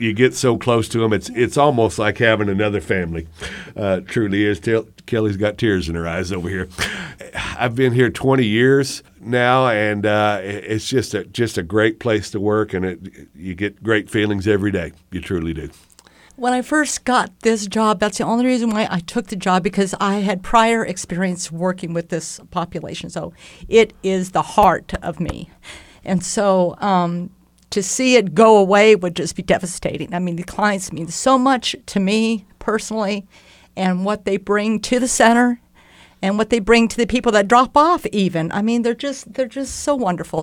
you get so close to them. It's almost like having another family. Truly is. Kelly's got tears in her eyes over here. I've been here 20 years now, and it's just a great place to work, and you get great feelings every day. You truly do. When I first got this job, that's the only reason why I took the job, because I had prior experience working with this population. So it is the heart of me. And so to see it go away would just be devastating. I mean, the clients mean so much to me personally, and what they bring to the center and what they bring to the people that drop off even. I mean, they're just so wonderful.